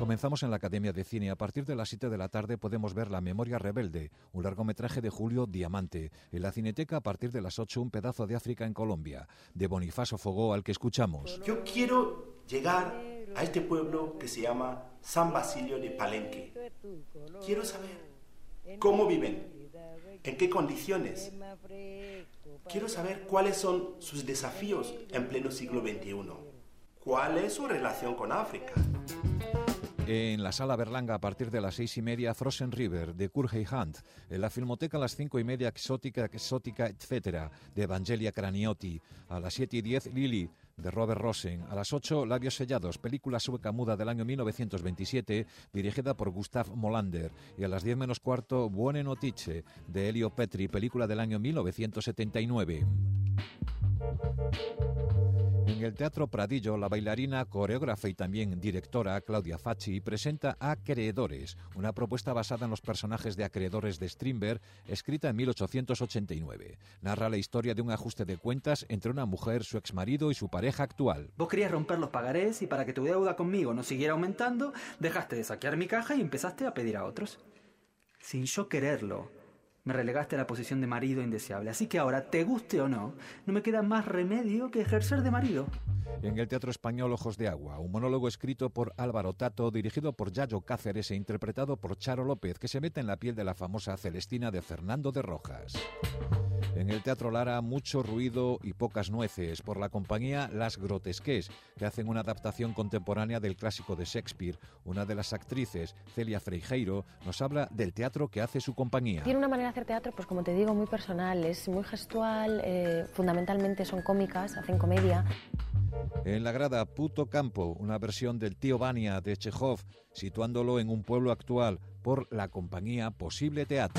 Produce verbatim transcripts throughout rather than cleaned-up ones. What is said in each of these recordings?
Comenzamos en la Academia de Cine. A partir de las siete de la tarde podemos ver La memoria rebelde, un largometraje de Julio Diamante. En la Cineteca, a partir de las ocho, Un pedazo de África en Colombia, de Bonifacio Fogó, al que escuchamos. Yo quiero llegar a este pueblo que se llama San Basilio de Palenque. Quiero saber cómo viven, en qué condiciones. Quiero saber cuáles son sus desafíos en pleno siglo veintiuno. ¿Cuál es su relación con África? En la Sala Berlanga, a partir de las seis y media, Frozen River, de Kurhey Hunt. En la Filmoteca, a las cinco y media, Exótica, Exótica, etcétera, de Evangelia Craniotti. A las siete y diez, Lily, de Robert Rosen. A las ocho, Labios sellados, película sueca muda del año mil novecientos veintisiete, dirigida por Gustav Molander. Y a las diez menos cuarto, Buone Notizie, de Elio Petri, película del año mil novecientos setenta y nueve. En el Teatro Pradillo, la bailarina, coreógrafa y también directora Claudia Facci presenta Acreedores, una propuesta basada en los personajes de Acreedores de Strindberg, escrita en mil ochocientos ochenta y nueve. Narra la historia de un ajuste de cuentas entre una mujer, su exmarido y su pareja actual. Vos querías romper los pagarés y para que tu deuda conmigo no siguiera aumentando, dejaste de saquear mi caja y empezaste a pedir a otros. Sin yo quererlo, me relegaste a la posición de marido indeseable. Así que ahora, te guste o no, no me queda más remedio que ejercer de marido. En el Teatro Español, Ojos de Agua, un monólogo escrito por Álvaro Tato, dirigido por Yayo Cáceres e interpretado por Charo López, que se mete en la piel de la famosa Celestina de Fernando de Rojas. En el Teatro Lara, mucho ruido y pocas nueces, por la compañía Las Grotesques, que hacen una adaptación contemporánea del clásico de Shakespeare. Una de las actrices, Celia Freijeiro, nos habla del teatro que hace su compañía. Tiene una manera de hacer teatro, pues como te digo, muy personal, es muy gestual, eh, fundamentalmente son cómicas, hacen comedia. En la grada, Puto Campo, una versión del Tío Vania de Chekhov, situándolo en un pueblo actual, por la compañía Posible Teatro.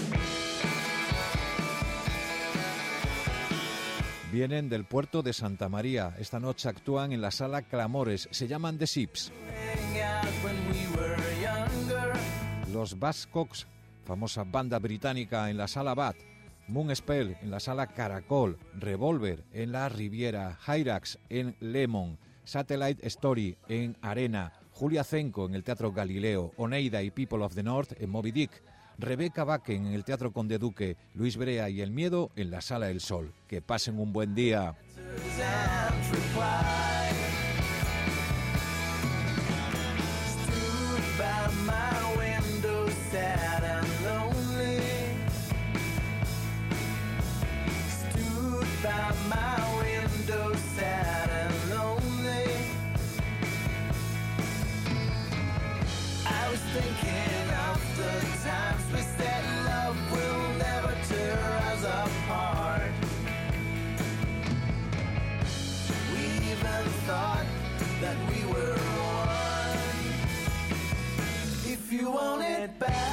Vienen del puerto de Santa María. Esta noche actúan en la Sala Clamores. Se llaman The Sips. Los Buzzcocks, famosa banda británica, en la Sala Bat. Moonspell en la Sala Caracol. Revolver en la Riviera. Hyrax en Lemon. Satellite Story en Arena. Julia Zenco en el Teatro Galileo. Oneida y People of the North en Moby Dick. Rebeca Bakken en el Teatro Conde Duque, Luis Brea y El Miedo en la Sala El Sol. Que pasen un buen día. That we were one. If you want it back.